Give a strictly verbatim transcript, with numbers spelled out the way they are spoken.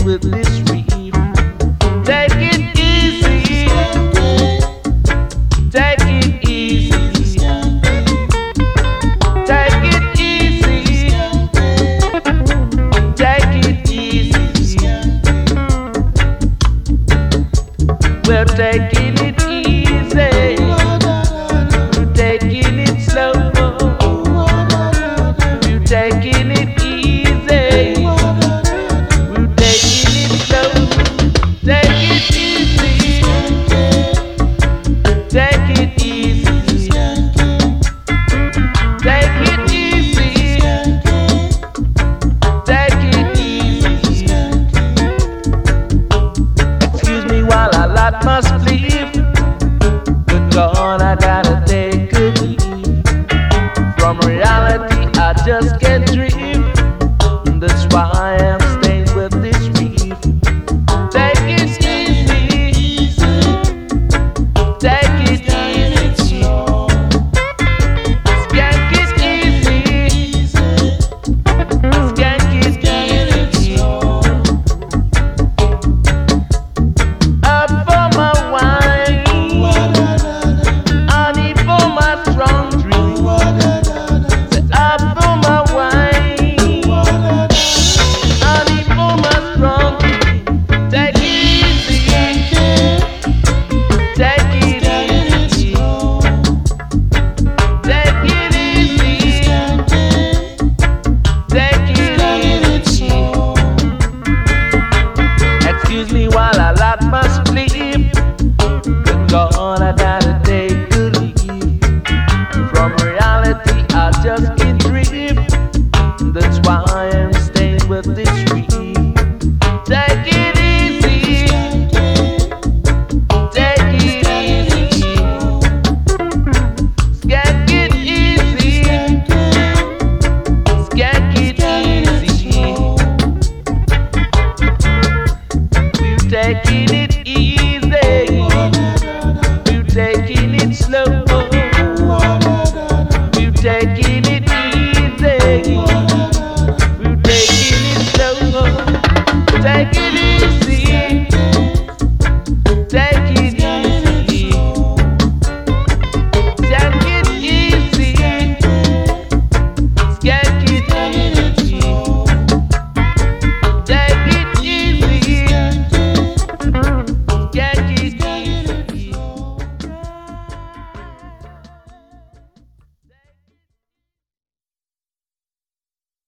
with this reef. Take it easy. Take it easy. Take it easy. Take it easy. We're taking it easy. We're taking it slow. We're taking it easy. We're taking it slow. Take it easy. Take it easy. Take it easy. Take it easy. Excuse me while I light my sleep. Good God, I gotta take a leave. From reality, I just can't dream. That's why I'm staying with this reef. Take it easy. Take it easy. Skank it easy. Skank it easy. Up for my wine. I need for my strong drink. Up for my wine. I need for my strong drink. Take it easy. Take it easy. Take it easy. Take it easy. Excuse me while I light my sleep. Good God, I gotta take a leave. From reality, I just can't dream. That's why I'm staying with this reef. Take it easy. Take it easy. Skank it easy. Skank it easy. We're taking it easy. We're taking it slow. We're taking